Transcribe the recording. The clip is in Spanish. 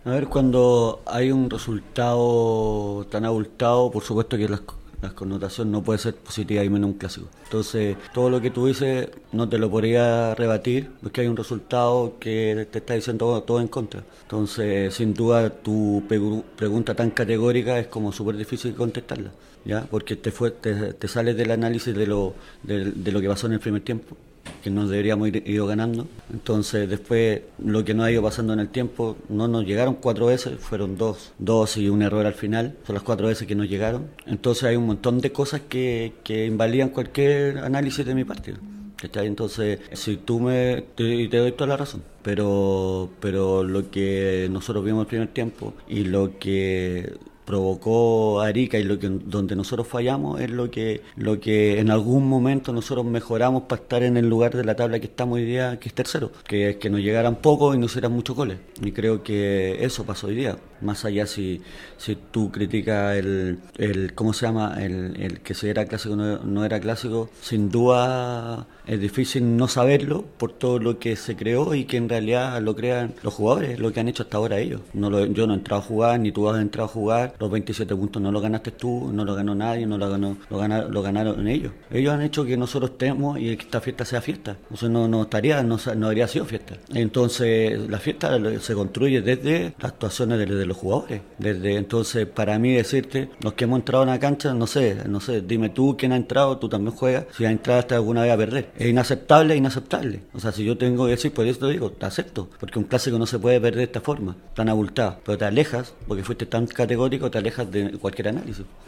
A ver, cuando hay un resultado tan abultado, por supuesto que las connotaciones no puede ser positiva y menos un clásico. Entonces, todo lo que tú dices no te lo podría rebatir, porque hay un resultado que te está diciendo todo en contra. Entonces, sin duda, tu pregunta tan categórica es como súper difícil contestarla, ¿ya? Porque te sales del análisis de lo que pasó en el primer tiempo, que nos deberíamos ir ido ganando. Entonces después lo que nos ha ido pasando en el tiempo, no nos llegaron cuatro veces, fueron dos y un error al final, son las cuatro veces que nos llegaron. Entonces hay un montón de cosas que invalidan cualquier análisis de mi parte. ¿Cachai? Entonces, si tú te doy toda la razón, pero lo que nosotros vimos el primer tiempo y lo que provocó Arica y donde nosotros fallamos es lo que en algún momento nosotros mejoramos para estar en el lugar de la tabla que estamos hoy día, que es tercero, que es que nos llegaran pocos y nos hicieran muchos goles. Y creo que eso pasó hoy día. Más allá si tú criticas ¿cómo se llama? El que si era clásico o no era clásico, sin duda es difícil no saberlo por todo lo que se creó y que en realidad lo crean los jugadores, lo que han hecho hasta ahora ellos. Yo no he entrado a jugar, ni tú has entrado a jugar. Los 27 puntos no los ganaste tú, no los ganó nadie, no lo ganaron ellos. Ellos han hecho que nosotros estemos y que esta fiesta sea fiesta. Entonces no habría sido fiesta. Entonces la fiesta se construye desde las actuaciones de los jugadores. Entonces, para mí decirte, los que hemos entrado en la cancha, no sé, dime tú quién ha entrado, tú también juegas, si has entrado hasta alguna vez a perder. Es inaceptable, inaceptable. O sea, si yo tengo que decir, por eso te digo, te acepto, porque un clásico no se puede perder de esta forma, tan abultado. Pero te alejas, porque fuiste tan categórico, te alejas de cualquier análisis.